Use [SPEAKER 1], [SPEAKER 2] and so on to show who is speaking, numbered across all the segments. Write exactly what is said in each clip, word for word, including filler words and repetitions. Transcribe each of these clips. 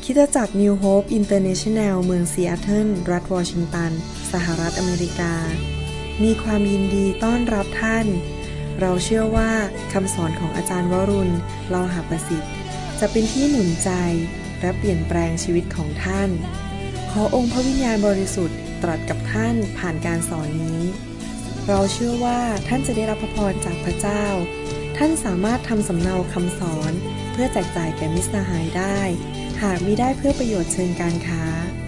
[SPEAKER 1] คริสตจักร New Hope International เมืองซีแอตเทิลรัฐวอชิงตันสหรัฐอเมริกามีความยินดีต้อนรับท่านเราเชื่อว่าคำสอนของอาจารย์วรุณ เลาหะประสิทธิ์จะเป็นที่หนุนใจและเปลี่ยนแปลงชีวิตของท่านขอองค์พระวิญญาณบริสุทธิ์ตรัสกับท่านผ่านการสอนนี้เราเชื่อว่าท่านจะได้รับพระพรจากพระเจ้าท่านสามารถทำสำเนาคำสอนเพื่อแจกจ่ายแก่มิตรสหายได้หากมิได้เพื่อประโยชน์เชิงการค้า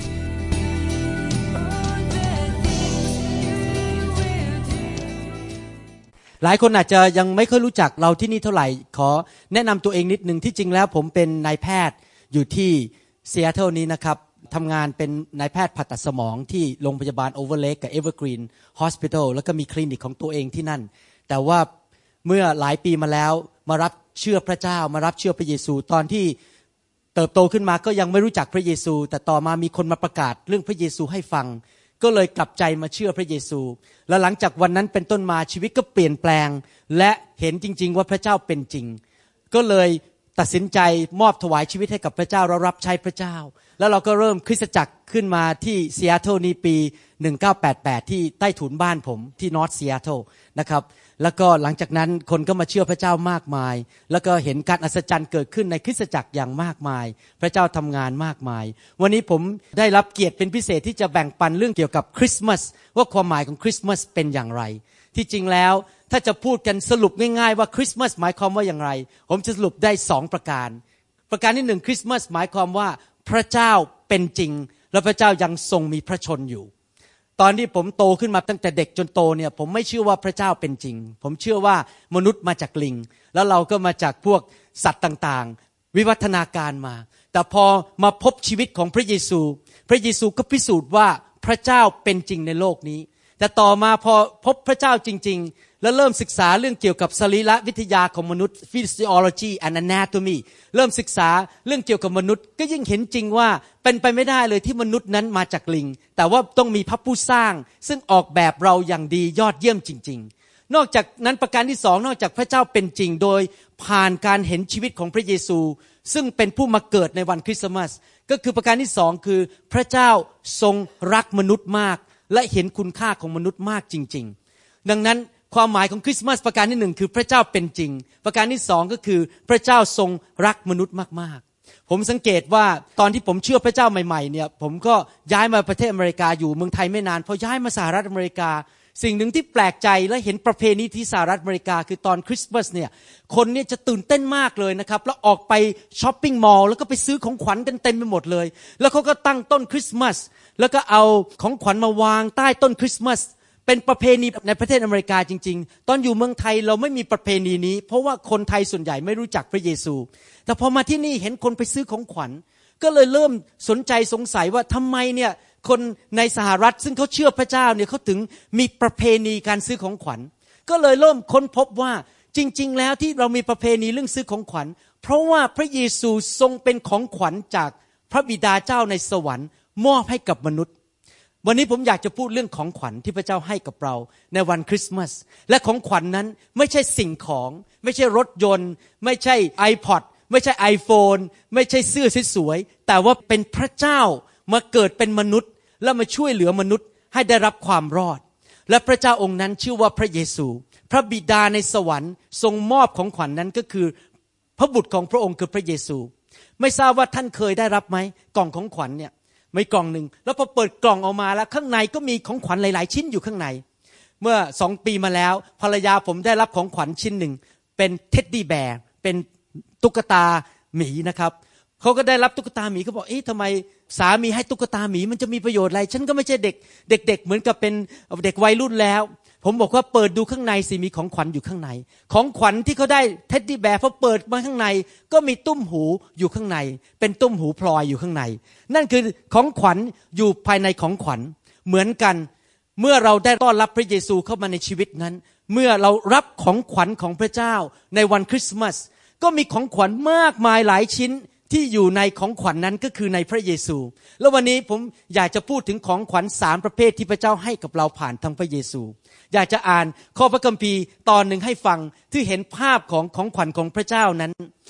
[SPEAKER 2] หลายคนอาจจะยังไม่ค่อยรู้จักเราที่นี่เท่าไหร่ขอแนะนำตัวเองนิดนึงที่จริงแล้วผมเป็นนายแพทย์อยู่ที่ซีแอตเทิลนี้นะครับทำงานเป็นนายแพทย์ผ่าตัดสมองที่โรงพยาบาลโอเวอร์เลคกับเอเวอร์กรีนฮอสพิทอลแล้วก็มีคลินิกของตัวเองที่นั่นแต่ว่าเมื่อหลายปีมาแล้วมารับเชื่อพระเจ้ามารับเชื่อพระเยซูตอนที่เติบโตขึ้นมาก็ยังไม่รู้จักพระเยซูแต่ต่อมามีคนมาประกาศเรื่องพระเยซูให้ฟังก็เลยกลับใจมาเชื่อพระเยซูและหลังจากวันนั้นเป็นต้นมาชีวิตก็เปลี่ยนแปลงและเห็นจริงๆว่าพระเจ้าเป็นจริงก็เลยตัดสินใจมอบถวายชีวิตให้กับพระเจ้าเรารับใช้พระเจ้าแล้วเราก็เริ่มคริสตจักรขึ้นมาที่ซีแอตเทิลนี้ปีหนึ่งเก้าแปดแปดที่ใต้ถุนบ้านผมที่นอร์ทซีแอตเทิลนะครับแล้วก็หลังจากนั้นคนก็มาเชื่อพระเจ้ามากมายแล้วก็เห็นการอัศจรรย์เกิดขึ้นในคริสตจักรอย่างมากมายพระเจ้าทำงานมากมายวันนี้ผมได้รับเกียรติเป็นพิเศษที่จะแบ่งปันเรื่องเกี่ยวกับคริสต์มาสว่าความหมายของคริสต์มาสเป็นอย่างไรที่จริงแล้วถ้าจะพูดกันสรุปง่ายๆว่าคริสต์มาสหมายความว่าอย่างไรผมจะสรุปได้สองประการประการที่หนึ่งคริสต์มาสหมายความว่าพระเจ้าเป็นจริงและพระเจ้ายังทรงมีพระชนอยู่ตอนที่ผมโตขึ้นมาตั้งแต่เด็กจนโตเนี่ยผมไม่เชื่อว่าพระเจ้าเป็นจริงผมเชื่อว่ามนุษย์มาจากลิงแล้วเราก็มาจากพวกสัตว์ต่างๆวิวัฒนาการมาแต่พอมาพบชีวิตของพระเยซูพระเยซูก็พิสูจน์ว่าพระเจ้าเป็นจริงในโลกนี้แต่ต่อมาพอพบพระเจ้าจริงๆแล้วเริ่มศึกษาเรื่องเกี่ยวกับสรีรวิทยาของมนุษย์ physiology and anatomy เริ่มศึกษาเรื่องเกี่ยวกับมนุษย์ก็ยิ่งเห็นจริงว่าเป็นไปไม่ได้เลยที่มนุษย์นั้นมาจากลิงแต่ว่าต้องมีพระผู้สร้างซึ่งออกแบบเราอย่างดียอดเยี่ยมจริงๆนอกจากนั้นประการที่สองนอกจากพระเจ้าเป็นจริงโดยผ่านการเห็นชีวิตของพระเยซูซึ่งเป็นผู้มาเกิดในวันคริสต์มาสก็คือประการที่สองคือพระเจ้าทรงรักมนุษย์มากและเห็นคุณค่าของมนุษย์มากจริงๆดังนั้นความหมายของคริสต์มาสประการที่หนึ่งคือพระเจ้าเป็นจริงประการที่สองก็คือพระเจ้าทรงรักมนุษย์มากๆผมสังเกตว่าตอนที่ผมเชื่อพระเจ้าใหม่ๆเนี่ยผมก็ย้ายมาประเทศอเมริกาอยู่เมืองไทยไม่นานพอย้ายมาสหรัฐอเมริกาสิ่งหนึ่งที่แปลกใจและเห็นประเพณีที่สหรัฐอเมริกาคือตอนคริสต์มาสเนี่ยคนเนี่ยจะตื่นเต้นมากเลยนะครับแล้วออกไปช้อปปิ้งมอลล์แล้วก็ไปซื้อของขวัญกันเต็มไปหมดเลยแล้วเขาก็ตั้งต้นคริสต์มาสแล้วก็เอาของขวัญมาวางใต้ต้นคริสต์มาสเป็นประเพณีในประเทศอเมริกาจริงๆตอนอยู่เมืองไทยเราไม่มีประเพณีนี้เพราะว่าคนไทยส่วนใหญ่ไม่รู้จักพระเยซูแต่พอมาที่นี่เห็นคนไปซื้อของขวัญก็เลยเริ่มสนใจสงสัยว่าทำไมเนี่ยคนในสหรัฐซึ่งเขาเชื่อพระเจ้าเนี่ยเขาถึงมีประเพณีการซื้อของขวัญก็เลยเริ่มค้นพบว่าจริงๆแล้วที่เรามีประเพณีเรื่องซื้อของขวัญเพราะว่าพระเยซูทรงเป็นของขวัญจากพระบิดาเจ้าในสวรรค์มอบให้กับมนุษย์วันนี้ผมอยากจะพูดเรื่องของขวัญที่พระเจ้าให้กับเราในวันคริสต์มาสและของขวัญ น, นั้นไม่ใช่สิ่งของไม่ใช่รถยนต์ไม่ใช่ iPod ไม่ใช่ iPhone ไม่ใช่เสื้อสวยๆแต่ว่าเป็นพระเจ้ามาเกิดเป็นมนุษย์และมาช่วยเหลือมนุษย์ให้ได้รับความรอดและพระเจ้าองค์นั้นชื่อว่าพระเยซูพระบิดาในสวรรค์ทรงมอบของขวัญ น, นั้นก็คือพระบุตรของพระองค์คือพระเยซูไม่ทราบว่าท่านเคยได้รับไหมกล่องของขวัญเนี่ยไม่กล่องหนึ่งแล้วพอเปิดกล่องออกมาแล้วข้างในก็มีของขวัญหลายๆชิ้นอยู่ข้างในเมื่อสองปีมาแล้วภรรยาผมได้รับของขวัญชิ้นหนึ่งเป็นเท็ดดี้แบร์เป็นตุ๊กตาหมีนะครับเขาก็ได้รับตุ๊กตาหมีเขาบอกเอ๊ะทำไมสามีให้ตุ๊กตาหมีมันจะมีประโยชน์อะไรฉันก็ไม่ใช่เด็กเด็กๆเหมือนกับเป็นเด็กวัยรุ่นแล้วผมบอกว่าเปิดดูข้างในสิมีของขวัญอยู่ข้างในของขวัญที่เขาได้เท็ดดี้แบร์พอเปิดมาข้างในก็มีตุ้มหูอยู่ข้างในเป็นตุ้มหูพลอยอยู่ข้างในนั่นคือของขวัญอยู่ภายในของขวัญเหมือนกันเมื่อเราได้ต้อนรับพระเยซูเข้ามาในชีวิตนั้นเมื่อเรารับของขวัญของพระเจ้าในวันคริสต์มาสก็มีของขวัญมากมายหลายชิ้นที่อยู่ในของขวัญ น, นั้นก็คือในพระเยซูแล้ววันนี้ผมอยากจะพูดถึงของขวัญสามประเภทที่พระเจ้าให้กับเราผ่านทางพระเยซูอยากจะอ่านข้อพระคัมภีร์ตอนหนึ่งให้ฟังที่เห็นภาพของของขวัญของพระเจ้านั้น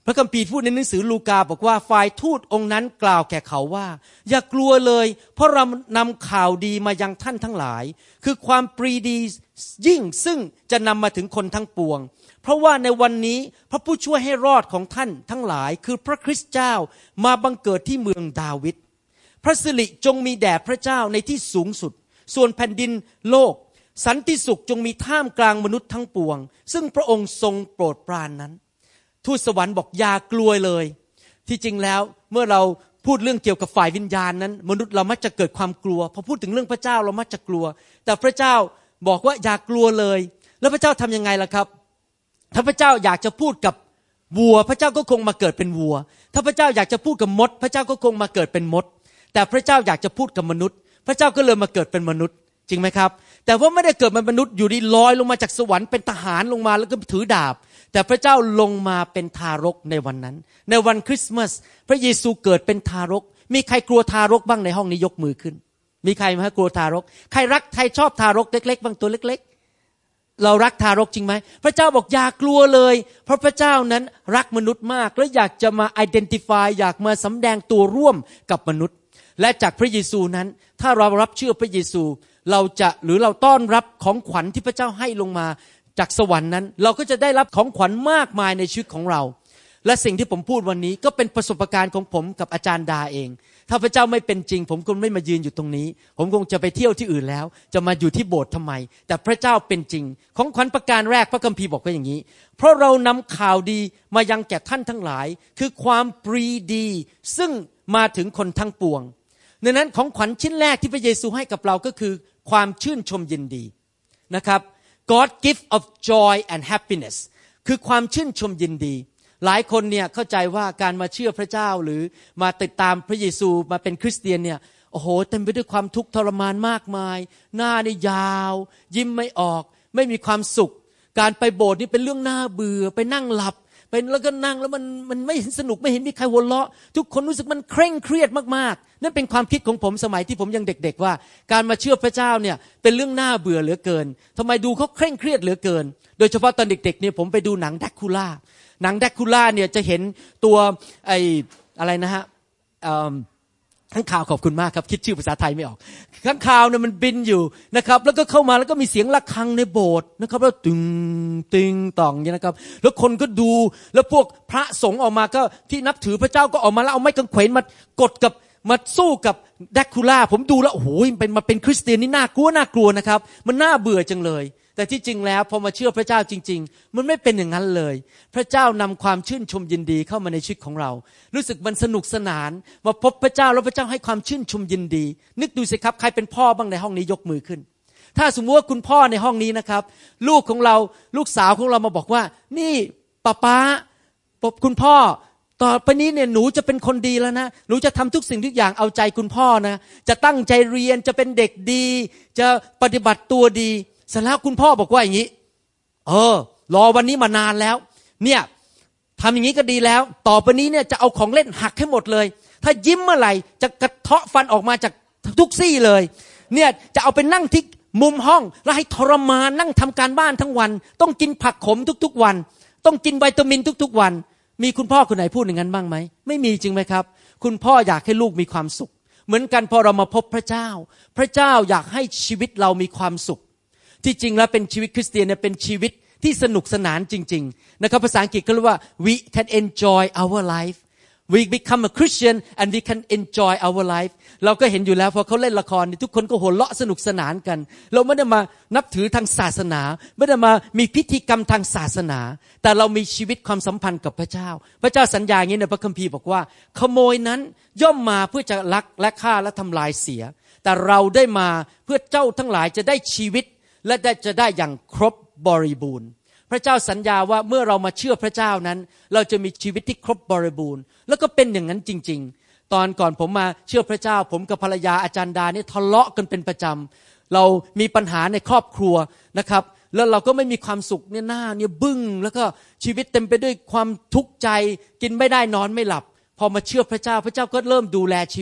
[SPEAKER 2] พระคัมภีร์พูดในหนังสือลูกาบอกว่าฝ่ายทูตองค์นั้นกล่าวแก่เขาว่าอย่ากลัวเลยเพราะเรานำข่าวดีมายังท่านทั้งหลายคือความปรีดียิ่งซึ่งจะนำมาถึงคนทั้งปวงเพราะว่าในวันนี้พระผู้ช่วยให้รอดของท่านทั้งหลายคือพระคริสต์เจ้ามาบังเกิดที่เมืองดาวิดพระสิริจงมีแด่พระเจ้าในที่สูงสุดส่วนแผ่นดินโลกสันติสุขจงมีท่ามกลางมนุษย์ทั้งปวงซึ่งพระองค์ทรงโปรดปรานนั้นทูตสวรรค์บอกอย่ากลัวเลยที่จริงแล้วเมื่อเราพูดเรื่องเกี่ยวกับฝ่ายวิญญาณนั้นมนุษย์เรามักจะเกิดความกลัวพอพูดถึงเรื่องพระเจ้าเรามักจะกลัวแต่พระเจ้าบอกว่าอย่ากลัวเลยแล้วพระเจ้าทำยังไงล่ะครับถ้าพระเจ้าอยากจะพูดกับวัวพระเจ้าก็คงมาเกิดเป็นวัวถ้าพระเจ้าอยากจะพูดกับมดพระเจ้าก็คงมาเกิดเป็นมดแต่พระเจ้าอยากจะพูดกับมนุษย์พระเจ้าก็เลยมาเกิดเป็นมนุษย์จริงไหมครับแต่ว่าไม่ได้เกิดเป็นมนุษย์อยู่ดีลอยลงมาจากสวรรค์เป็นทหารลงมาแล้วก็ถือดาบแต่พระเจ้าลงมาเป็นทารกในวันนั้นในวันคริสต์มาสพระเยซูเกิดเป็นทารกมีใครกลัวทารกบ้างในห้องนี้ยกมือขึ้นมีใครไหมกลัวทารกใครรักใครชอบทารกเล็กๆบางตัวเล็กๆเรารักทารกจริงไหมพระเจ้าบอกอย่ากลัวเลยเพราะพระเจ้านั้นรักมนุษย์มากและอยากจะมา identify อยากมาสำแดงตัวร่วมกับมนุษย์และจากพระเยซูนั้นถ้าเรารับเชื่อพระเยซูเราจะหรือเราต้อนรับของขวัญที่พระเจ้าให้ลงมาจากสวรรค์นั้นเราก็จะได้รับของขวัญมากมายในชีวิตของเราและสิ่งที่ผมพูดวันนี้ก็เป็นประสบการณ์ของผมกับอาจารย์ดาเองถ้าพระเจ้าไม่เป็นจริงผมคงไม่มายืนอยู่ตรงนี้ผมคงจะไปเที่ยวที่อื่นแล้วจะมาอยู่ที่โบสถ์ทำไมแต่พระเจ้าเป็นจริงของขวัญประการแรกพระคัมภีร์บอกว่าอย่างนี้เพราะเรานำข่าวดีมายังแก่ท่านทั้งหลายคือความปรีดีซึ่งมาถึงคนทั้งปวงดังนั้นของขวัญชิ้นแรกที่พระเยซูให้กับเราก็คือความชื่นชมยินดีนะครับ God gift of joy and happiness คือความชื่นชมยินดีหลายคนเนี่ยเข้าใจว่าการมาเชื่อพระเจ้าหรือมาติดตามพระเยซูมาเป็นคริสเตียนเนี่ยโอ้โหเต็มไปด้วยความทุกข์ทรมานมากมายหน้านี่ยาวยิ้มไม่ออกไม่มีความสุขการไปโบสถ์นี่เป็นเรื่องน่าเบื่อไปนั่งหลับเป็นแล้วก็นั่งแล้วมันมันไม่เห็นสนุกไม่เห็นมีใครหัวเราะทุกคนรู้สึกมันเคร่งเครียดมากๆนั่นเป็นความคิดของผมสมัยที่ผมยังเด็กๆว่าการมาเชื่อพระเจ้าเนี่ยเป็นเรื่องน่าเบื่อเหลือเกินทำไมดูเขาเคร่งเครียดเหลือเกินโดยเฉพาะตอนเด็กๆเนี่ยผมไปดูหนังแดร็กคูล่าหนังแดร็กคูล่าเนี่ยจะเห็นตัวไอ้อะไรนะฮะข้างข่าวขอบคุณมากครับคิดชื่อภาษาไทยไม่ออกข้างข่าวเนี่ยมันบินอยู่นะครับแล้วก็เข้ามาแล้วก็มีเสียงระฆังในโบสถ์นะครับแล้วตึงตึงต่องอย่างนี้นะครับแล้วคนก็ดูแล้วพวกพระสงฆ์ออกมาก็ที่นับถือพระเจ้าก็ออกมาแล้วเอาไม้กางเขนมากดกับมาสู้กับแดร็กคูล่าผมดูแล้วโอ้โหเป็นมาเป็นคริสเตียนนี่น่ากลัวน่ากลัวนะครับมันน่าเบื่อจังเลยแต่ที่จริงแล้วพอมาเชื่อพระเจ้าจริงๆมันไม่เป็นอย่างนั้นเลยพระเจ้านำความชื่นชมยินดีเข้ามาในชีวิตของเรารู้สึกมันสนุกสนานมาพบพระเจ้าแล้วพระเจ้าให้ความชื่นชมยินดีนึกดูสิครับใครเป็นพ่อบ้างในห้องนี้ยกมือขึ้นถ้าสมมติว่าคุณพ่อในห้องนี้นะครับลูกของเราลูกสาวของเรามาบอกว่านี่ป้าป๊าคุณพ่อต่อไปนี้เนี่ยหนูจะเป็นคนดีแล้วนะหนูจะทำทุกสิ่งทุกอย่างเอาใจคุณพ่อนะจะตั้งใจเรียนจะเป็นเด็กดีจะปฏิบัติตัวดีเสร็จแล้วคุณพ่อบอกว่าอย่างนี้เออรอวันนี้มานานแล้วเนี่ยทำอย่างนี้ก็ดีแล้วต่อไปนี้เนี่ยจะเอาของเล่นหักให้หมดเลยถ้ายิ้มเมื่อไหร่จะกระเทาะฟันออกมาจากทุกซี่เลยเนี่ยจะเอาไปนั่งที่มุมห้องแล้วให้ทรมานนั่งทำการบ้านทั้งวันต้องกินผักขมทุกๆวันต้องกินวิตามินทุกๆวันมีคุณพ่อคนไหนพูดอย่างนั้นบ้างไหมไม่มีจริงไหมครับคุณพ่ออยากให้ลูกมีความสุขเหมือนกันพอเรามาพบพระเจ้าพระเจ้าอยากให้ชีวิตเรามีความสุขที่จริงแล้วเป็นชีวิตคริสเตียนเนี่ยเป็นชีวิตที่สนุกสนานจริงๆนะครับภาษาอังกฤษก็เรียกว่า we can enjoy our life we become a Christian and we can enjoy our life เราก็เห็นอยู่แล้วพอเขาเล่นละครทุกคนก็หัวเราะสนุกสนานกันเราไม่ได้มานับถือทางศาสนาไม่ได้มามีพิธีกรรมทางศาสนาแต่เรามีชีวิตความสัมพันธ์กับพระเจ้าพระเจ้าสัญญาอย่างนี้ในพระคัมภีร์บอกว่าขโมยนั้นย่อมมาเพื่อจะลักและฆ่าและทำลายเสียแต่เราได้มาเพื่อเจ้าทั้งหลายจะได้ชีวิตและได้จะได้อย่างครบบริบูรณ์พระเจ้าสัญญาว่าเมื่อเรามาเชื่อพระเจ้านั้นเราจะมีชีวิตที่ครบบริบูรณ์แล้วก็เป็นอย่างนั้นจริงๆตอนก่อนผมมาเชื่อพระเจ้าผมกับภรรยาอาจารย์ดาเนี่ยทะเลาะกันเป็นประจำเรามีปัญหาในครอบครัวนะครับแล้วเราก็ไม่มีความสุขเนี่ยหน้าเนี่ยบึ้งแล้วก็ชีวิตเต็มไปด้วยความทุกข์ใจกินไม่ได้นอนไม่หลับพอมาเชื่อพระเจ้าพระเจ้าก็เริ่มดูแลชีวิต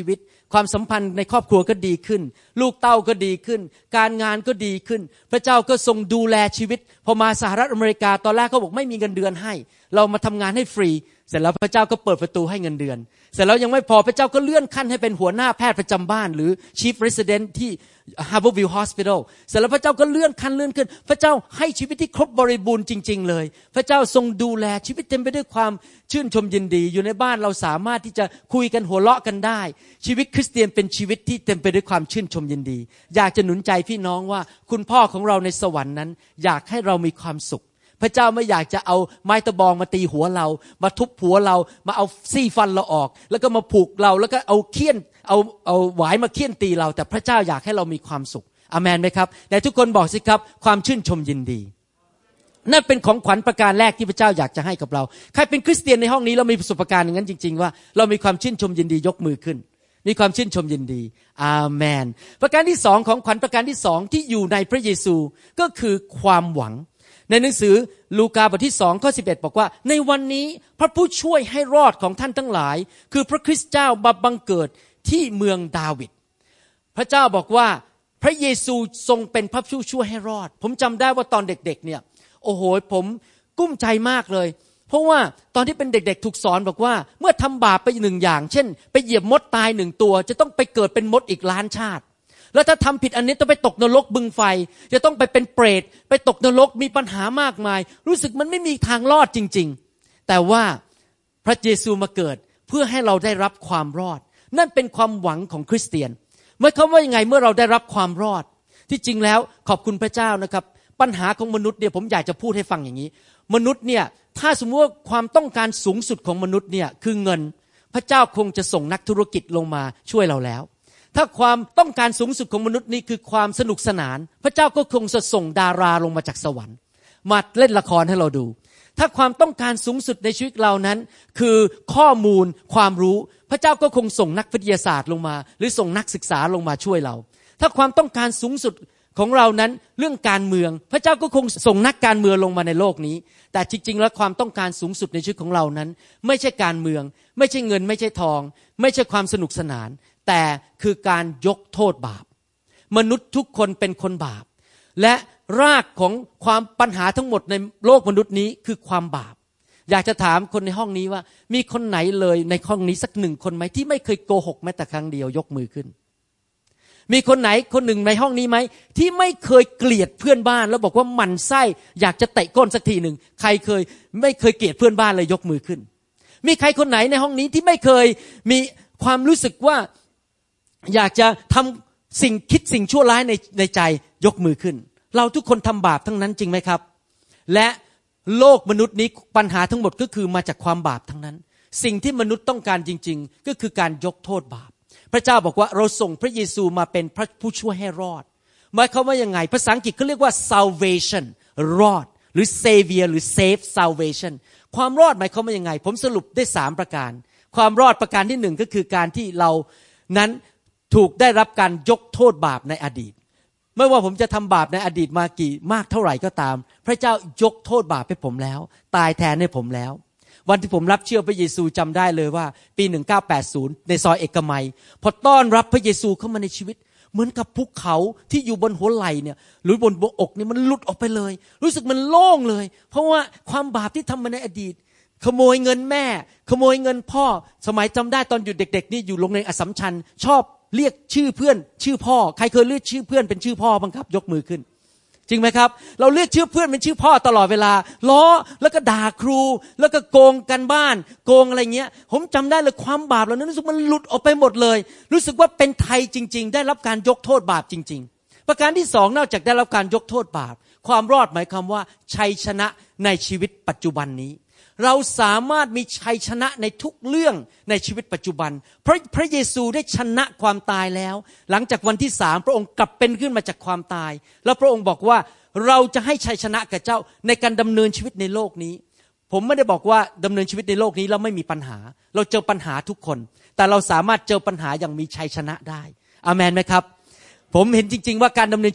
[SPEAKER 2] ความสัมพันธ์ในครอบครัวก็ดีขึ้นลูกเต้าก็ดีขึ้นการงานก็ดีขึ้นพระเจ้าก็ทรงดูแลชีวิตพอมาสหรัฐอเมริกาตอนแรกเขาบอกไม่มีเงินเดือนให้เรามาทำงานให้ฟรีเสร็จแล้วพระเจ้าก็เปิดประตูให้เงินเดือนเสร็จแล้วยังไม่พอพระเจ้าก็เลื่อนขั้นให้เป็นหัวหน้าแพทย์ประจำบ้านหรือ Chief Resident ที่ Harborview Hospital เสร็จแล้วพระเจ้าก็เลื่อนขั้นเลื่อนขึ้นพระเจ้าให้ชีวิตที่ครบบริบูรณ์จริงๆเลยพระเจ้าทรงดูแลชีวิตเต็มไปด้วยความชื่นชมยินดีอยู่ในบ้านเราสามารถที่จะคุยกันหัวเราะกันได้ชีวิตคริสเตียนเป็นชีวิตที่เต็มไปด้วยความชื่นชมยินดีอยากจะหนุนใจพี่น้องว่าคุณพ่อของเราในสวรรค์นั้นอยากให้เรามีความสุขพระเจ้าไม่อยากจะเอาไม้ตะบองมาตีหัวเรามาทุบหัวเรามาเอาซี่ฟันเราออกแล้วก็มาผูกเราแล้วก็เอาเคี่ยนเอาเอาหวายมาเคี่ยนตีเราแต่พระเจ้าอยากให้เรามีความสุขอาเมนไหมครับแต่ทุกคนบอกสิครับความชื่นชมยินดีนั่นเป็นของขวัญประการแรกที่พระเจ้าอยากจะให้กับเราใครเป็นคริสเตียนในห้องนี้เรามีประสบการณ์อย่างนั้นจริงๆว่าเรามีความชื่นชมยินดียกมือขึ้นมีความชื่นชมยินดีอาเมนประการที่สองของขวัญประการที่สองที่อยู่ในพระเยซูก็คือความหวังในหนังสือลูกาบทที่สองข้อสิบเอ็ดบอกว่าในวันนี้พระผู้ช่วยให้รอดของท่านทั้งหลายคือพระคริสต์เจ้ามาบังเกิดที่เมืองดาวิดพระเจ้าบอกว่าพระเยซูทรงเป็นพระผู้ช่วยให้รอดผมจำได้ว่าตอนเด็กๆเนี่ยโอ้โหผมกุ้มใจมากเลยเพราะว่าตอนที่เป็นเด็กๆถูกสอนบอกว่าเมื่อทำบาปไปหนึ่งอย่างเช่นไปเหยียบมดตายหนึ่งตัวจะต้องไปเกิดเป็นมดอีกล้านชาติแล้วถ้าทำผิดอันนี้ต้องไปตกนรกบึงไฟจะต้องไปเป็นเปรตไปตกนรกมีปัญหามากมายรู้สึกมันไม่มีทางรอดจริงๆแต่ว่าพระเยซูมาเกิดเพื่อให้เราได้รับความรอดนั่นเป็นความหวังของคริสเตียนหมายความว่ายังไงเมื่อเราได้รับความรอดที่จริงแล้วขอบคุณพระเจ้านะครับปัญหาของมนุษย์เนี่ยผมอยากจะพูดให้ฟังอย่างนี้มนุษย์เนี่ยถ้าสมมติว่าความต้องการสูงสุดของมนุษย์เนี่ยคือเงินพระเจ้าคงจะส่งนักธุรกิจลงมาช่วยเราแล้วถ้าความต้องการสูงสุดของมนุษย์นี่คือความสนุกสนานพระเจ้าก็คงจะส่งดาราลงมาจากสวรรค์มาเล่นละครให้เราดูถ้าความต้องการสูงสุดในชีวิตเรานั้นคือข้อมูลความรู้พระเจ้าก็คงส่งนักวิทยาศาสตร์ลงมาหรือส่งนักศึกษาลงมาช่วยเราถ้าความต้องการสูงสุดของเรานั้นเรื่องการเมืองพระเจ้าก็คงส่งนักการเมืองลงมาในโลกนี้แต่จริงๆแล้วความต้องการสูงสุดในชีวิตของเรานั้นไม่ใช่การเมืองไม่ใช่เงินไม่ใช่ทองไม่ใช่ความสนุกสนานแต่คือการยกโทษบาปมนุษย์ทุกคนเป็นคนบาปและรากของความปัญหาทั้งหมดในโลกมนุษย์นี้คือความบาปอยากจะถามคนในห้องนี้ว่ามีคนไหนเลยในห้องนี้สักหนึ่งคนไหมที่ไม่เคยโกหกแม้แต่ครั้งเดียวยกมือขึ้นมีคนไหนคนหนึ่งในห้องนี้ไหมที่ไม่เคยเกลียดเพื่อนบ้านแล้วบอกว่าหมั่นไส้อยากจะเตะก้นสักทีหนึ่งใครเคยไม่เคยเกลียดเพื่อนบ้านเลยยกมือขึ้นมีใครคนไหนในห้องนี้ที่ไม่เคยมีความรู้สึกว่าอยากจะทำสิ่งคิดสิ่งชั่วร้ายในในใจยกมือขึ้นเราทุกคนทำบาปทั้งนั้นจริงไหมครับและโลกมนุษย์นี้ปัญหาทั้งหมดก็คือมาจากความบาปทั้งนั้นสิ่งที่มนุษย์ต้องการจริงๆก็คือการยกโทษบาปพระเจ้าบอกว่าเราส่งพระเยซูมาเป็นพระผู้ช่วยให้รอดหมายความว่ายังไงภาษาอังกฤษเขาเรียกว่า salvation รอดหรือ savior หรือ save salvation ความรอดหมายความว่ายังไงผมสรุปได้สามประการความรอดประการที่หนึ่งก็คือการที่เรานั้นถูกได้รับการยกโทษบาปในอดีตไม่ว่าผมจะทำบาปในอดีตมากี่มากเท่าไหร่ก็ตามพระเจ้ายกโทษบาปให้ผมแล้วตายแทนให้ผมแล้ววันที่ผมรับเชื่อพระเยซูจำได้เลยว่าปีหนึ่งเก้าแปดศูนย์ในซอยเอกมัยพอต้อนรับพระเยซูเข้ามาในชีวิตเหมือนกับภูเขาที่อยู่บนหัวไหล่เนี่ยหรือบนบนอกเนี่ยมันหลุดออกไปเลยรู้สึกมันโล่งเลยเพราะว่าความบาปที่ทำมาในอดีตขโมยเงินแม่ขโมยเงินพ่อสมัยจำได้ตอนอยู่เด็กๆนี่อยู่โรงเรียนอัสสัมชัญชอบเรียกชื่อเพื่อนชื่อพ่อใครเคยเรียกชื่อเพื่อนเป็นชื่อพ่อบ้างครับยกมือขึ้นจริงไหมครับเราเรียกชื่อเพื่อนเป็นชื่อพ่อตลอดเวลาล้อแล้วก็ด่าครูแล้วก็โกงกันบ้านโกงอะไรเงี้ยผมจำได้เลยความบาปเหล่านั้นรู้สึกมันหลุดออกไปหมดเลยรู้สึกว่าเป็นไทยจริงๆได้รับการยกโทษบาปจริงๆประการที่สองนอกจากได้รับการยกโทษบาปความรอดหมายความว่าชัยชนะในชีวิตปัจจุบันนี้เราสามารถมีชัยชนะในทุกเรื่องในชีวิตปัจจุบันเพราะพระเยซูได้ชนะความตายแล้วหลังจากวันที่สามพระองค์กลับเป็นขึ้นมาจากความตายแล้วพระองค์บอกว่าเราจะให้ชัยชนะกับเจ้าในการดำเนินชีวิตในโลกนี้ผมไม่ได้บอกว่าดำเนินชีวิตในโลกนี้แล้วไม่มีปัญหาเราเจอปัญหาทุกคนแต่เราสามารถเจอปัญหาอย่างมีชัยชนะได้อาเมนไหมครับผมเห็นจริงๆว่าการดำเนินชีวิต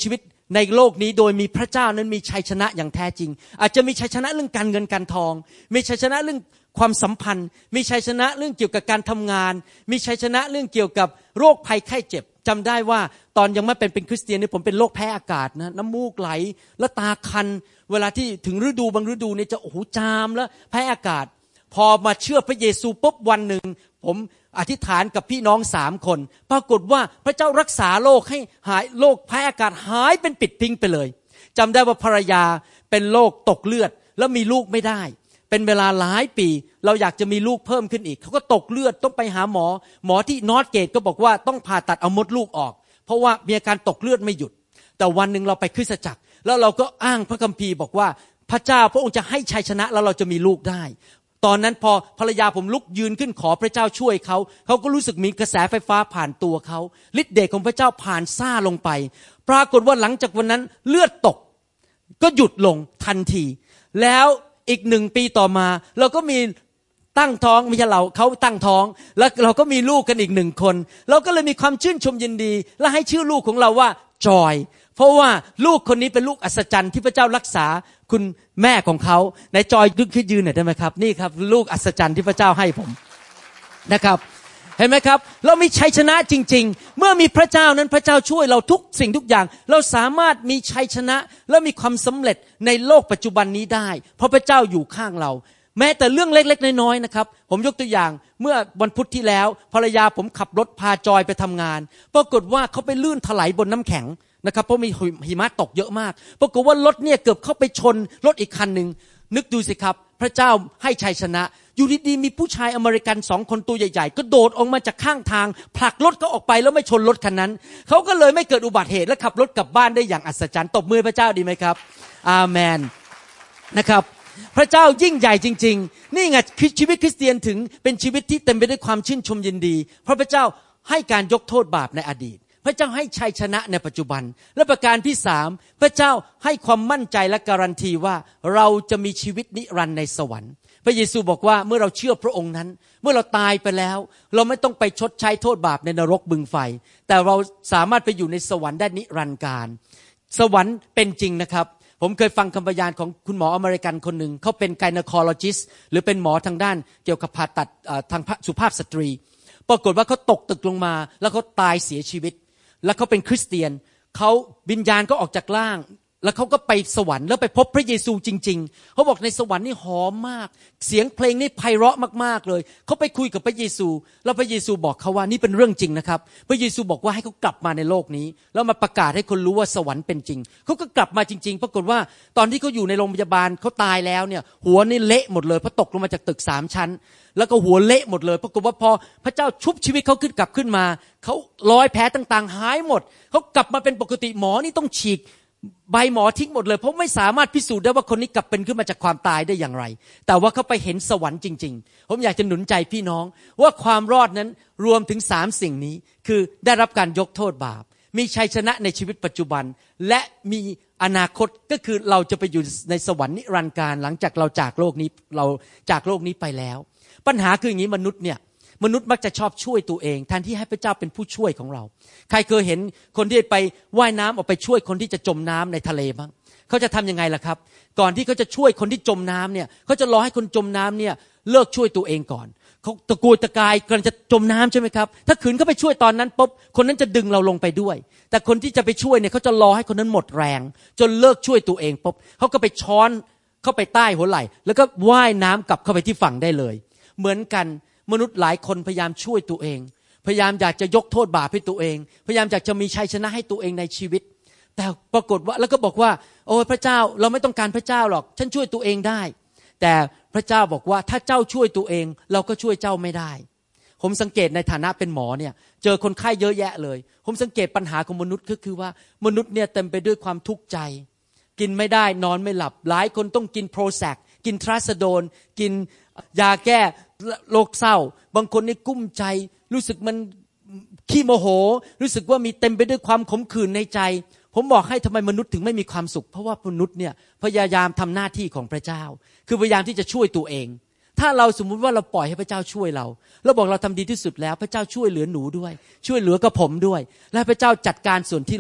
[SPEAKER 2] ในโลกนี้โดยมีพระเจ้านั้นมีชัยชนะอย่างแท้จริงอาจจะมีชัยชนะเรื่องการเงินการทองมีชัยชนะเรื่องความสัมพันธ์มีชัยชนะเรื่องเกี่ยวกับการทำงานมีชัยชนะเรื่องเกี่ยวกับโรคภัยไข้เจ็บจำได้ว่าตอนยังไม่เป็นเป็นคริสเตียนนี่ผมเป็นโรคแพ้อากาศนะน้ำมูกไหลและตาคันเวลาที่ถึงฤดูบางฤดูนี่จะโอ้โหจามแล้วแพ้อากาศพอมาเชื่อพระเยซูปุ๊บวันหนึ่งผมอธิษฐานกับพี่น้องสามคนปรากฏว่าพระเจ้ารักษาโรคให้หายโรคแพ้อากาศหายเป็นปิดทิ้งไปเลยจำได้ว่าภรรยาเป็นโรคตกเลือดแล้วมีลูกไม่ได้เป็นเวลาหลายปีเราอยากจะมีลูกเพิ่มขึ้นอีกเขาก็ตกเลือดต้องไปหาหมอหมอที่นอร์ทเกตก็บอกว่าต้องผ่าตัดเอามดลูกออกเพราะว่ามีอาการตกเลือดไม่หยุดแต่วันหนึ่งเราไปคริสตจักรแล้วเราก็อ้างพระคัมภีร์บอกว่าพระเจ้าพระองค์จะให้ชัยชนะแล้วเราจะมีลูกได้ตอนนั้นพอภรรยาผมลุกยืนขึ้นขอพระเจ้าช่วยเขาเขาก็รู้สึกมีกระแสไฟฟ้าผ่านตัวเขาฤทธิ์เดชของพระเจ้าผ่านซ่าลงไปปรากฏว่าหลังจากวันนั้นเลือดตกก็หยุดลงทันทีแล้วอีกหนึ่งปีต่อมาเราก็มีตั้งท้องไม่ใช่เราเขาตั้งท้องแล้วเราก็มีลูกกันอีกหนึ่งคนเราก็เลยมีความชื่นชมยินดีและให้ชื่อลูกของเราว่าจอยเพราะว่าลูกคนนี้เป็นลูกอัศจรรย์ที่พระเจ้ารักษาคุณแม่ของเขาในจอยลุกขึ้นยืนหน่อยได้ไหมครับนี่ครับลูกอัศจรรย์ที่พระเจ้าให้ผมนะครับเห็นไหมครับเรามีชัยชนะจริงๆเมื่อมีพระเจ้านั้นพระเจ้าช่วยเราทุกสิ่งทุกอย่างเราสามารถมีชัยชนะและมีความสำเร็จในโลกปัจจุบันนี้ได้เพราะพระเจ้าอยู่ข้างเราแม้แต่เรื่องเล็กๆน้อยๆนะครับผมยกตัวอย่างเมื่อวันพุธที่แล้วภรรยาผมขับรถพาจอยไปทำงานปรากฏว่าเขาไปลื่นถลายบนน้ำแข็งนะครับเพราะมีหิมะตกเยอะมากปรากฏว่ารถเนี่ยเกือบเข้าไปชนรถอีกคันหนึ่งนึกดูสิครับพระเจ้าให้ชัยชนะอยู่ดีๆมีผู้ชายอเมริกันสองคนตัวใหญ่ๆก็โดดออกมาจากข้างทางผลักรถเขาออกไปแล้วไม่ชนรถคันนั้นเขาก็เลยไม่เกิดอุบัติเหตุและขับรถกลับบ้านได้อย่างอัศจรรย์ตบมือพระเจ้าดีไหมครับอาเมนนะครับพระเจ้ายิ่งใหญ่จริงๆนี่ไงชีวิตคริสเตียนถึงเป็นชีวิตที่เต็มไปด้วยความชื่นชมยินดีเพราะพระเจ้าให้การยกโทษบาปในอดีตพระเจ้าให้ชัยชนะในปัจจุบันและประการที่สามพระเจ้าให้ความมั่นใจและการันตีว่าเราจะมีชีวิตนิรันดร์ในสวรรค์พระเยซูบอกว่าเมื่อเราเชื่อพระองค์นั้นเมื่อเราตายไปแล้วเราไม่ต้องไปชดใช้โทษบาปในนรกบึงไฟแต่เราสามารถไปอยู่ในสวรรค์ได้นิรันดร์กาลสวรรค์เป็นจริงนะครับผมเคยฟังคำพยานของคุณหมออเมริกันคนหนึ่งเขาเป็นไกนีโคโลจิสต์หรือเป็นหมอทางด้านเกี่ยวกับผ่าตัดทางสุภาพสตรีปรากฏว่าเขาตกตึกลงมาแล้วเขาตายเสียชีวิตแล้วเขาเป็นคริสเตียนเขาวิญญาณก็ออกจากร่างแล้วเขาก็ไปสวรรค์แล้วไปพบพระเยซูจริงๆเขาบอกในสวรรค์นี่หอมมากเสียงเพลงนี่ไพเราะมากๆเลยเขาไปคุยกับพระเยซูแล้วพระเยซูบอกเขาว่านี่เป็นเรื่องจริงนะครับพระเยซูบอกว่าให้เขากลับมาในโลกนี้แล้วมาประกาศให้คนรู้ว่าสวรรค์เป็นจริงเขาก็กลับมาจริงๆปรากฏว่าตอนที่เขาอยู่ในโรงพยาบาลเขาตายแล้วเนี่ยหัวนี่เละหมดเลยเพราะตกลงมาจากตึกสามชั้นแล้วก็หัวเละหมดเลยปรากฏว่าพอพระเจ้าชุบชีวิตเขาขึ้นกลับขึ้นมาเขารอยแผลต่างๆหายหมดเขากลับมาเป็นปกติหมอนี่ต้องฉีกใบหมอทิ้งหมดเลยเพราะไม่สามารถพิสูจน์ได้ว่าคนนี้กลับเป็นขึ้นมาจากความตายได้อย่างไรแต่ว่าเขาไปเห็นสวรรค์จริงๆผมอยากจะหนุนใจพี่น้องว่าความรอดนั้นรวมถึงสามสิ่งนี้คือได้รับการยกโทษบาปมีชัยชนะในชีวิตปัจจุบันและมีอนาคตก็คือเราจะไปอยู่ในสวรรค์นิรันดร์กาลหลังจากเราจากโลกนี้เราจากโลกนี้ไปแล้วปัญหาคืออย่างนี้มนุษย์เนี่ยมนุษย์มักจะชอบช่วยตัวเองแทนที่ให้พระเจ้าเป็นผู้ช่วยของเราใครเคยเห็นคนที่ไปว่ายน้ำออกไปช่วยคนที่จะจมน้ำในทะเลบ้างเขาจะทำยังไงล่ะครับก่อนที่เขาจะช่วยคนที่จมน้ำเนี่ยเขาจะรอให้คนจมน้ำเนี่ยเลิกช่วยตัวเองก่อนเขาตะกุยตะกายกำลังจะจมน้ำใช่ไหมครับถ้าขืนเขาไปช่วยตอนนั้นปุ๊บคนนั้นจะดึงเราลงไปด้วยแต่คนที่จะไปช่วยเนี่ยเขาจะรอให้คนนั้นหมดแรงจนเลิกช่วยตัวเองปุ๊บเขาก็ไปช้อนเข้าไปใต้หัวไหล่แล้วก็ว่ายน้ำกลับเข้าไปที่ฝั่งได้เลยเหมือนกันมนุษย์หลายคนพยายามช่วยตัวเองพยายามอยากจะยกโทษบาปให้ตัวเองพยายามอยากจะมีชัยชนะให้ตัวเองในชีวิตแต่ปรากฏว่าแล้วก็บอกว่าโอ้พระเจ้าเราไม่ต้องการพระเจ้าหรอกฉันช่วยตัวเองได้แต่พระเจ้าบอกว่าถ้าเจ้าช่วยตัวเองเราก็ช่วยเจ้าไม่ได้ผมสังเกตในฐานะเป็นหมอเนี่ยเจอคนไข้เยอะแยะเลยผมสังเกตปัญหาของมนุษย์ก็คือว่ามนุษย์เนี่ยเต็มไปด้วยความทุกข์ใจกินไม่ได้นอนไม่หลับหลายคนต้องกินโปรแซคกินทราซาโดนกินยาแก้โรคเศร้าบางคนนี่กุ้มใจรู้สึกมันขี้โมโหรู้สึกว่ามีเต็มไปด้วยความขมขื่นในใจผมบอกให้ทำไมมนุษย์ถึงไม่มีความสุขเพราะว่ามนุษย์เนี่ยพยายามทำหน้าที่ของพระเจ้าคือพยายามที่จะช่วยตัวเองถ้าเราสมมุติว่าเราปล่อยให้พระเจ้าช่วยเราเราบอกเราทำดีที่สุดแล้วพระเจ้าช่วยเหลือหนูด้วยช่วยเหลือกับผมด้วยและพระเจ้าจัดการส่วนที่เหลือ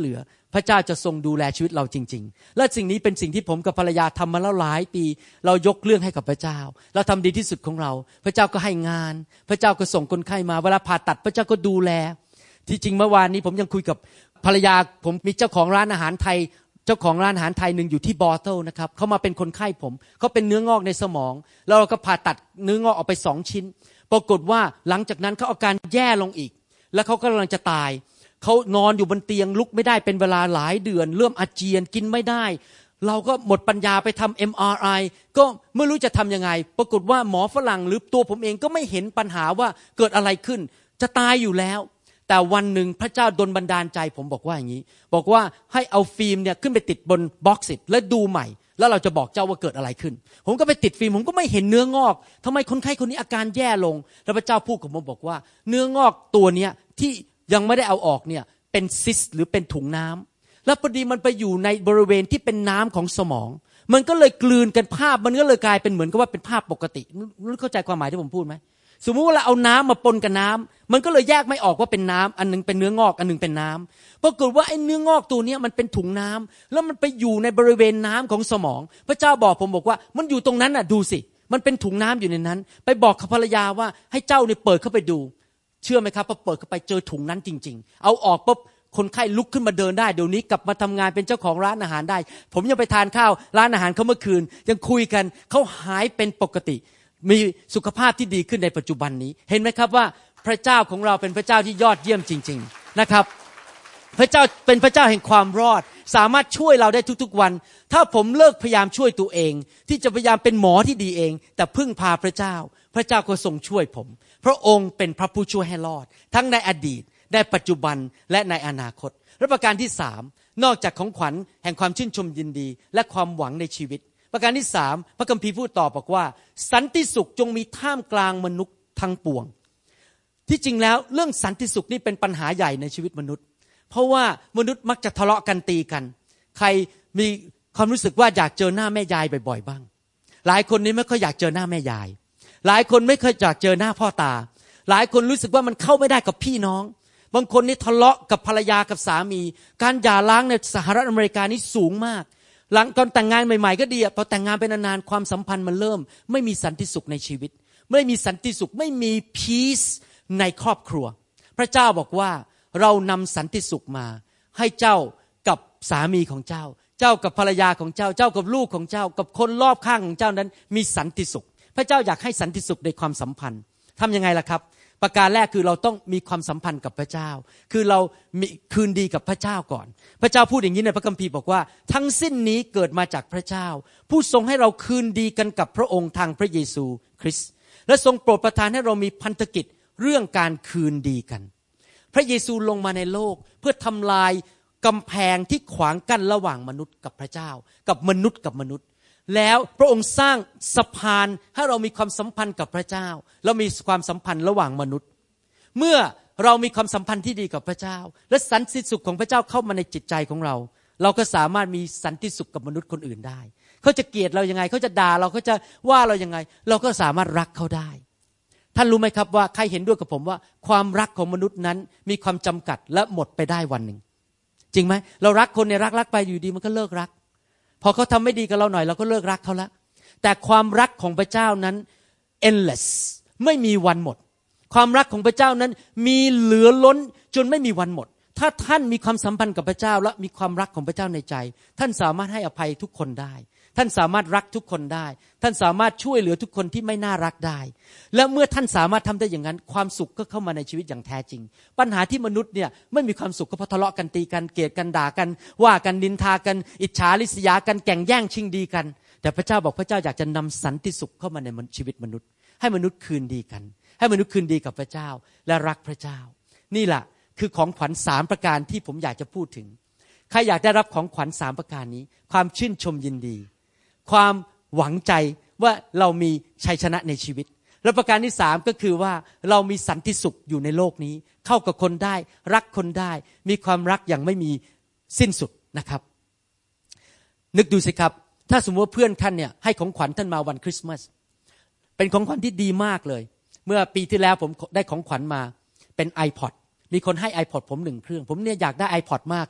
[SPEAKER 2] พระเจ้าจะทรงดูแลชีวิตเราจริงๆและสิ่งนี้เป็นสิ่งที่ผมกับภรรยาทำมาแล้วหลายปีเรายกเรื่องให้กับพระเจ้าเราทำดีที่สุดของเราพระเจ้าก็ให้งานพระเจ้าก็ส่งคนไข้มาเวลาผ่าตัดพระเจ้าก็ดูแลที่จริงเมื่อวานนี้ผมยังคุยกับภรรยาผมมีเจ้าของร้านอาหารไทยเจ้าของร้านอาหารไทยหนึ่งอยู่ที่บอเทิลนะครับเขามาเป็นคนไข้ผมเขาเป็นเนื้องอกในสมองแล้วเราก็ผ่าตัดเนื้องอกออกไปสองชิ้นปรากฏว่าหลังจากนั้นเขาอาการแย่ลงอีกแล้วเขากำลังจะตายเขานอนอยู่บนเตียงลุกไม่ได้เป็นเวลาหลายเดือนเริ่มอาเจียนกินไม่ได้เราก็หมดปัญญาไปทำ เอ็ม อาร์ ไอ ก็ไม่รู้จะทำยังไงปรากฏว่าหมอฝรั่งหรือตัวผมเองก็ไม่เห็นปัญหาว่าเกิดอะไรขึ้นจะตายอยู่แล้วแต่วันหนึ่งพระเจ้าดลบันดาลใจผมบอกว่าอย่างนี้บอกว่าให้เอาฟิล์มเนี่ยขึ้นไปติดบนบ็อกซ์แล้วดูใหม่แล้วเราจะบอกเจ้าว่าเกิดอะไรขึ้นผมก็ไปติดฟิล์มผมก็ไม่เห็นเนื้องอกทำไมคนไข้คนนี้อาการแย่ลงแล้วพระเจ้าพูดกับผมบอกว่าเนื้องอกตัวเนี้ยที่ยังไม่ได้เอาออกเนี่ยเป็นซิสหรือเป็นถุงน้ำแล้วพอดีมันไปอยู่ในบริเวณที่เป็นน้ำของสมองมันก็เลยกลืนกันภาพมันก็เลยกลายเป็นเหมือนกับว่าเป็นภาพปกติรู้เข้าใจความหมายที่ผมพูดไหมสมมุติว่าเราเอาน้ำมาปนกับน้ำมันก็เลยแยกไม่ออกว่าเป็นน้ำอันนึงเป็นเนื้องอกอันนึงเป็นน้ำปรากฏว่าไอ้เนื้องอกตัวนี้มันเป็นถุงน้ำแล้วมันไปอยู่ในบริเวณน้ำของสมองพระเจ้าบอกผมบอกว่ามันอยู่ตรงนั้นน่ะดูสิมันเป็นถุงน้ำอยู่ในนั้นไปบอกกับภรรยาว่าให้เจ้าเนี่ยเปิดเข้าไปดูเชื่อไหมครับพอเปิดเข้าไปเจอถุงนั้นจริงๆเอาออกปุ๊บคนไข้ลุกขึ้นมาเดินได้เดี๋ยวนี้กลับมาทำงานเป็นเจ้าของร้านอาหารได้ผมยังไปทานข้าวร้านอาหารเขาเมื่อคืนยังคุยกันเขาหายเป็นปกติมีสุขภาพที่ดีขึ้นในปัจจุบันนี้เห็นไหมครับว่าพระเจ้าของเราเป็นพระเจ้าที่ยอดเยี่ยมจริงๆนะครับพระเจ้าเป็นพระเจ้าแห่งความรอดสามารถช่วยเราได้ทุกๆวันถ้าผมเลิกพยายามช่วยตัวเองที่จะพยายามเป็นหมอที่ดีเองแต่พึ่งพาพระเจ้าพระเจ้าก็ทรงช่วยผมพระองค์เป็นพระผู้ช่วยให้รอดทั้งในอดีตในปัจจุบันและในอนาคตและประการที่สามนอกจากของขวัญแห่งความชื่นชมยินดีและความหวังในชีวิตประการที่สามพระคัมภีร์พูดต่อบอกว่าสันติสุขจงมีท่ามกลางมนุษย์ทั้งปวงที่จริงแล้วเรื่องสันติสุขนี่เป็นปัญหาใหญ่ในชีวิตมนุษย์เพราะว่ามนุษย์มักจะทะเลาะกันตีกันใครมีความรู้สึกว่าอยากเจอหน้าแม่ยายบ่อยๆบ้างหลายคนนี้ไม่ค่อยอยากเจอหน้าแม่ยายหลายคนไม่เคยอยากเจอหน้าพ่อตาหลายคนรู้สึกว่ามันเข้าไม่ได้กับพี่น้องบางคนนี่ทะเลาะกับภรรยากับสามีการหย่าร้างในสหรัฐอเมริกานี่สูงมากหลังตอนแต่งงานใหม่ๆก็ดีพอแต่งงานไปนานๆความสัมพันธ์มันเริ่มไม่มีสันติสุขในชีวิตไม่มีสันติสุขไม่มี peace ในครอบครัวพระเจ้าบอกว่าเรานำสันติสุขมาให้เจ้ากับสามีของเจ้าเจ้ากับภรรยาของเจ้าเจ้ากับลูกของเจ้ากับคนรอบข้างของเจ้านั้นมีสันติสุขพระเจ้าอยากให้สันติสุขในความสัมพันธ์ทำยังไงล่ะครับประการแรกคือเราต้องมีความสัมพันธ์กับพระเจ้าคือเรามีคืนดีกับพระเจ้าก่อนพระเจ้าพูดอย่างนี้ในพระคัมภีร์บอกว่าทั้งสิ้นนี้เกิดมาจากพระเจ้าผู้ทรงให้เราคืนดีกันกับพระองค์ทางพระเยซูคริสต์และทรงโปรดประทานให้เรามีพันธกิจเรื่องการคืนดีกันพระเยซูลงมาในโลกเพื่อทำลายกำแพงที่ขวางกั้นระหว่างมนุษย์กับพระเจ้ากับมนุษย์กับมนุษย์แล้วพระองค์สร้างสะพานให้เรามีความสัมพันธ์กับพระเจ้าเรามีความสัมพันธ์ระหว่างมนุษย์เมื่อเรามีความสัมพันธ์ที่ดีกับพระเจ้าและสันติสุขของพระเจ้าเข้ามาในจิตใจของเราเราก็สามารถมีสันติสุขกับมนุษย์คนอื่นได้เขาจะเกลียดเรายังไงเขาจะด่าเราเขาจะว่าเรายังไงเราก็สามารถรักเขาได้ท่านรู้ไหมครับว่าใครเห็นด้วยกับผมว่าความรักของมนุษย์นั้นมีความจำกัดและหมดไปได้วันหนึ่งจริงไหมเรารักคนในรักรักไปอยู่ดีมันก็เลิกรักพอเขาทำไม่ดีกับเราหน่อยเราก็เลิกรักเขาละแต่ความรักของพระเจ้านั้น endless ไม่มีวันหมดความรักของพระเจ้านั้นมีเหลือล้นจนไม่มีวันหมดถ้าท่านมีความสัมพันธ์กับพระเจ้าและมีความรักของพระเจ้าในใจท่านสามารถให้อภัยทุกคนได้ท่านสามารถรักทุกคนได้ท่านสามารถช่วยเหลือทุกคนที่ไม่น่ารักได้และเมื่อท่านสามารถทำได้อย่างนั้นความสุขก็เข้ามาในชีวิตอย่างแท้จริงปัญหาที่มนุษย์เนี่ยไม่มีความสุขก็เพราะทะเลาะกันตีกันเกลียดกันด่ากันว่ากันนินทากันอิจฉาริษยากันแข่งแย่งชิงดีกันแต่พระเจ้าบอกพระเจ้าอยากจะนำสันติสุขเข้ามาในชีวิตมนุษย์ให้มนุษย์คืนดีกันให้มนุษย์คืนดีกับพระเจ้าและรักพระเจ้านี่แหละคือของขวัญสามประการที่ผมอยากจะพูดถึงใครอยากได้รับของขวัญสามประการนี้ความชื่นชมยินดีความหวังใจว่าเรามีชัยชนะในชีวิตและประการที่สามก็คือว่าเรามีสันติสุขอยู่ในโลกนี้เข้ากับคนได้รักคนได้มีความรักอย่างไม่มีสิ้นสุดนะครับนึกดูสิครับถ้าสมมติว่าเพื่อนท่านเนี่ยให้ของขวัญท่านมาวันคริสต์มาสเป็นของขวัญที่ดีมากเลยเมื่อปีที่แล้วผมได้ของขวัญมาเป็น iPod มีคนให้ iPod ผมหนึ่งเครื่องผมเนี่ยอยากได้ iPod มากเลย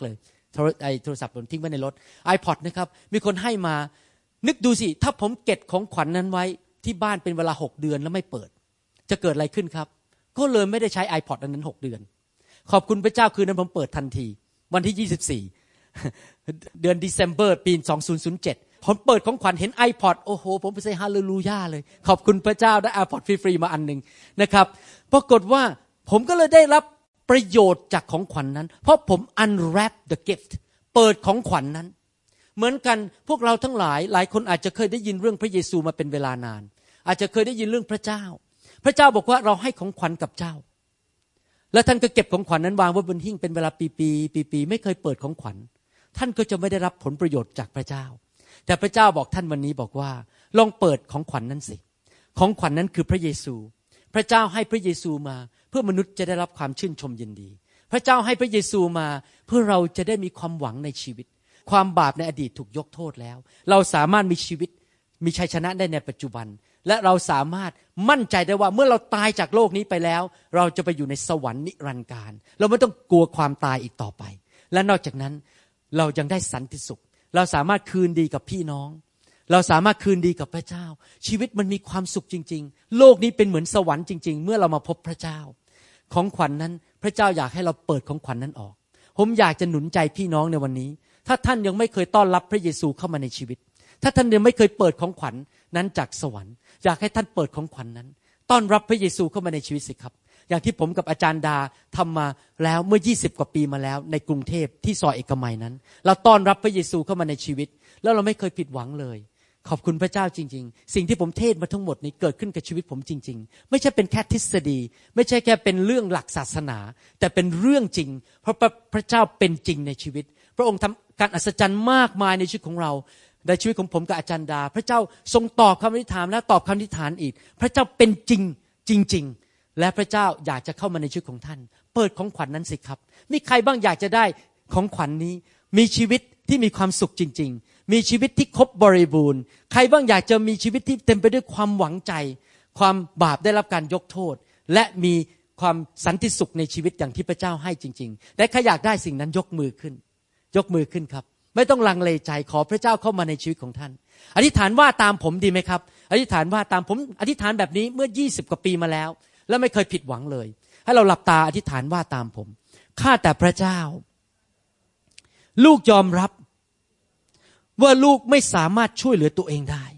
[SPEAKER 2] ไอ้โทรศัพท์ผมทิ้งไว้ในรถ iPod นะครับมีคนให้มานึกดูสิถ้าผมเก็บของขวัญ น, นั้นไว้ที่บ้านเป็นเวลาหกเดือนแล้วไม่เปิดจะเกิดอะไรขึ้นครับก็เลยไม่ได้ใช้ iPod อันนั้นหกเดือนขอบคุณพระเจ้าคืนนั้นผมเปิดทันทีวันที่ยี่สิบสี่เดือน December ปีสองพันเจ็ดผมเปิดของขวัญเห็น iPod โอ้โหผมไปใส่ฮาเลลูยาเลยขอบคุณพระเจ้าได้ iPod ฟรีๆมาอันนึงนะครับปรากฏว่าผมก็เลยได้รับประโยชน์จากของขวัญ น, นั้นเพราะผม unwrap the gift เปิดของขวัญ น, นั้นเหมือนกันพวกเราทั้งหลายหลายคนอาจจะเคยได้ยินเรื่องพระเยซูมาเป็นเวลานานอาจจะเคยได้ยินเรื่องพระเจ้าพระเจ้าบอกว่าเราให้ของขวัญกับเจ้าแล้วท่านก็เก็บของขวัญ น, นั้นวางไว้บนหิ้งเป็นเวลาปีๆปีๆไม่เคยเปิดของขวัญท่านก็จะไม่ได้รับผลประโยชน์จากพระเจ้าแต่พระเจ้าบอกท่านวันนี้บอกว่าลองเปิดของขวัญ น, นั้นสิของขวัญ น, นั้นคือพระเยซูพระเจ้าให้พระเยซูมาเพื่อมนุษย์จะได้รับความชื่นชมยินดีพระเจ้าให้พระเยซูมาเพื่อเราจะได้มีความหวังในชีวิตความบาปในอดีตถูกยกโทษแล้วเราสามารถมีชีวิตมีชัยชนะได้ในปัจจุบันและเราสามารถมั่นใจได้ว่าเมื่อเราตายจากโลกนี้ไปแล้วเราจะไปอยู่ในสวรรค์นิรันดร์กาลเราไม่ต้องกลัวความตายอีกต่อไปและนอกจากนั้นเรายังได้สันติสุขเราสามารถคืนดีกับพี่น้องเราสามารถคืนดีกับพระเจ้าชีวิตมันมีความสุขจริงๆโลกนี้เป็นเหมือนสวรรค์จริงๆเมื่อเรามาพบพระเจ้าของขวัญ นั้นพระเจ้าอยากให้เราเปิดของขวัญ นั้นออกผมอยากจะหนุนใจพี่น้องในวันนี้ถ้าท่านยังไม่เคยต้อนรับพระเยซูเข้ามาในชีวิตถ้าท่านยังไม่เคยเปิดของขวัญ นั้นจากสวรรค์อยากให้ท่านเปิดของขวัญ นั้นต้อนรับพระเยซูเข้ามาในชีวิตสิครับอย่างที่ผมกับอาจารย์ดาทำมาแล้วเมื่อยี่สิบกว่าปีมาแล้วในกรุงเทพที่ซอยเอกมัยนั้นเราต้อนรับพระเยซูเข้ามาในชีวิตแล้วเราไม่เคยผิดหวังเลยขอบคุณพระเจ้าจริงๆสิ่งที่ผมเทศมาทั้งหมดนี้เกิดขึ้นกับชีวิตผมจริงๆไม่ใช่เป็นแค่ทฤษฎีไม่ใช่แค่เป็นเรื่องหลักศาสนาแต่เป็นเรื่องจริงเพราะพระเจ้าเป็นจริงในชีวิตพระองค์ทำการอัศจรรย์มากมายในชีวิตของเราในชีวิตของผมกับอาจารย์ดาพระเจ้าทรงตอบคำอธิษฐานและตอบคำอธิษฐานอีกพระเจ้าเป็นจริงจริงๆและพระเจ้าอยากจะเข้ามาในชีวิตของท่านเปิดของขวัญ นั้นสิครับมีใครบ้างอยากจะได้ของขวัญ นี้มีชีวิตที่มีความสุขจริงๆมีชีวิตที่ครบบริบูรณ์ใครบ้างอยากจะมีชีวิตที่เต็มไปด้วยความหวังใจความบาปได้รับการยกโทษและมีความสันติสุขในชีวิตอย่างที่พระเจ้าให้จริงๆและใครอยากได้สิ่งนั้นยกมือขึ้นยกมือขึ้นครับไม่ต้องลังเลใจขอพระเจ้าเข้ามาในชีวิตของท่านอธิษฐานว่าตามผมดีไหมครับอธิษฐานว่าตามผมอธิษฐานแบบนี้เมื่อยี่สิบกว่าปีมาแล้วและไม่เคยผิดหวังเลยให้เราหลับตาอธิษฐานว่าตามผมข้าแต่พระเจ้าลูกยอมรับว่าลูกไม่สามารถช่วยเหลือตัวเองได้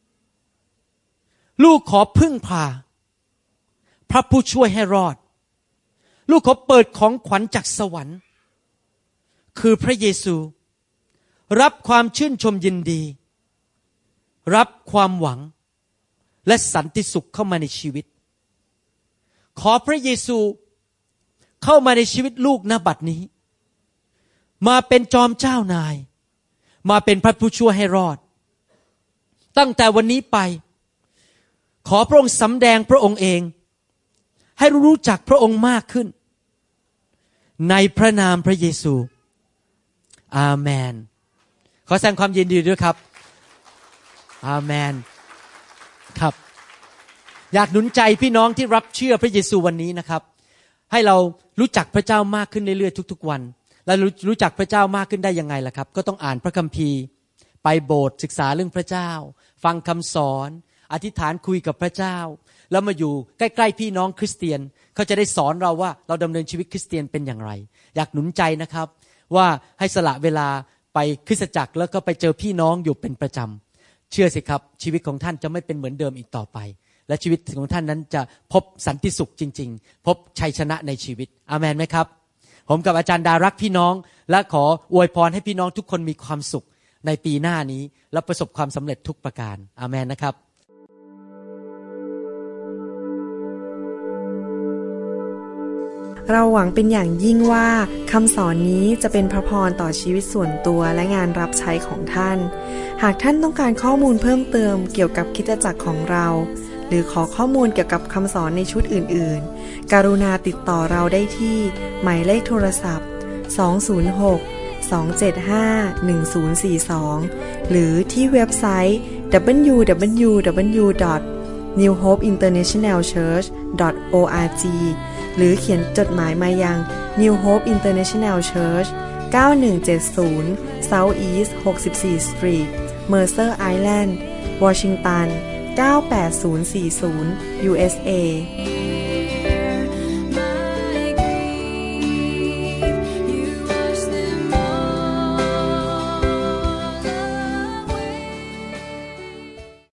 [SPEAKER 2] ลูกขอพึ่งพาพระผู้ช่วยให้รอดลูกขอเปิดของขวัญจากสวรรค์คือพระเยซูรับความชื่นชมยินดีรับความหวังและสันติสุขเข้ามาในชีวิตขอพระเยซูเข้ามาในชีวิตลูกณบัดนี้มาเป็นจอมเจ้านายมาเป็นพระผู้ช่วยให้รอดตั้งแต่วันนี้ไปขอพระองค์สำแดงพระองค์เองให้รู้จักพระองค์มากขึ้นในพระนามพระเยซูอาเมนขอแสดงความยินดีด้วยครับอาเมนครับอยากหนุนใจพี่น้องที่รับเชื่อพระเยซูวันนี้นะครับให้เรารู้จักพระเจ้ามากขึ้นเรื่อยๆทุกๆวันแล้วรู้จักพระเจ้ามากขึ้นได้ยังไงล่ะครับก็ต้องอ่านพระคัมภีร์ไปโบสถ์ศึกษาเรื่องพระเจ้าฟังคำสอนอธิษฐานคุยกับพระเจ้าแล้วมาอยู่ใกล้ๆพี่น้องคริสเตียนเขาจะได้สอนเราว่าเราดำเนินชีวิตคริสเตียนเป็นอย่างไรอยากหนุนใจนะครับว่าให้สละเวลาไปคริสตจักรแล้วก็ไปเจอพี่น้องอยู่เป็นประจำเชื่อสิครับชีวิตของท่านจะไม่เป็นเหมือนเดิมอีกต่อไปและชีวิตของท่านนั้นจะพบสันติสุขจริงๆพบชัยชนะในชีวิตอาเมนไหมครับผมกับอาจารย์ดารักพี่น้องและขออวยพรให้พี่น้องทุกคนมีความสุขในปีหน้านี้และประสบความสำเร็จทุกประการอาเมนนะครับ
[SPEAKER 1] เราหวังเป็นอย่างยิ่งว่าคำสอนนี้จะเป็นพระพรต่อชีวิตส่วนตัวและงานรับใช้ของท่านหากท่านต้องการข้อมูลเพิ่มเติมเกี่ยวกับคริสตจักรของเราหรือขอข้อมูลเกี่ยวกับคำสอนในชุดอื่นๆกรุณาติดต่อเราได้ที่หมายเลขโทรศัพท์สอง ศูนย์ หก สอง เจ็ด ห้า หนึ่ง ศูนย์ สี่ สองหรือที่เว็บไซต์ ดับเบิลยู ดับเบิลยู ดับเบิลยู ดอท นิว โฮป อินเตอร์เนชั่นแนล เชิร์ช ดอท โอ อาร์ จี หรือเขียนจดหมายมายัง New Hope International Church เก้าหนึ่งเจ็ดศูนย์ South East หกสิบสี่ Street Mercer Island วอชิงตันเก้าแปดศูนย์สี่ศูนย์ ยู เอส เอ